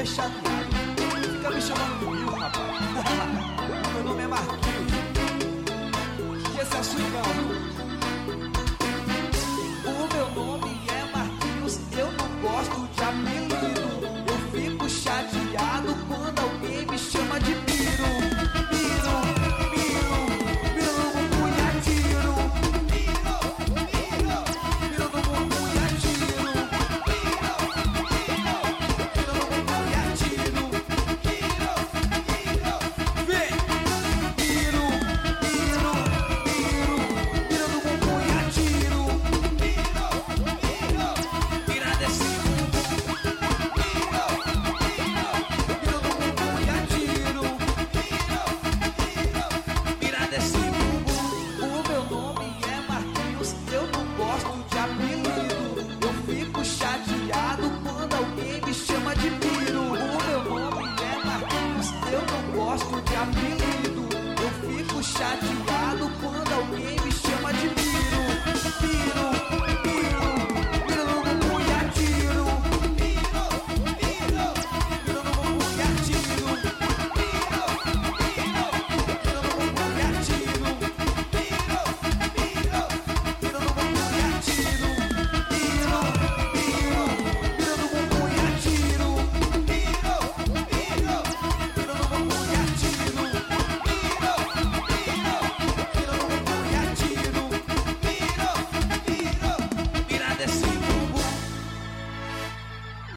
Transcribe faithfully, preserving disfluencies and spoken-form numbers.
é chateado. Fica me chamando de Will, rapaz. Meu nome é Marquinhos. E esse é o swingão. O meu nome é Marquinhos, eu não gosto de apelido. Eu fico chateado quando alguém me chama de Piro. Piro, Piro, Piro no bumbum e atiro. Piro, Piro, Piro no bumbum e atiro. Piro, Piro, Piro no bumbum e atiro. Piro, Piro, vem. Piro, Piro, Piro, Piro no bumbum e atiro. Piro, Piro, tira desse bumbum. Piro, Piro, Piro no bumbum e atiro. Piro, Piro, tira desse bumbum. O meu nome é Marquinhos, eu não gosto de apelido. Eu fico chateado quando alguém me chama de Piro. O meu nome é Marquinhos, eu não gosto de apelido.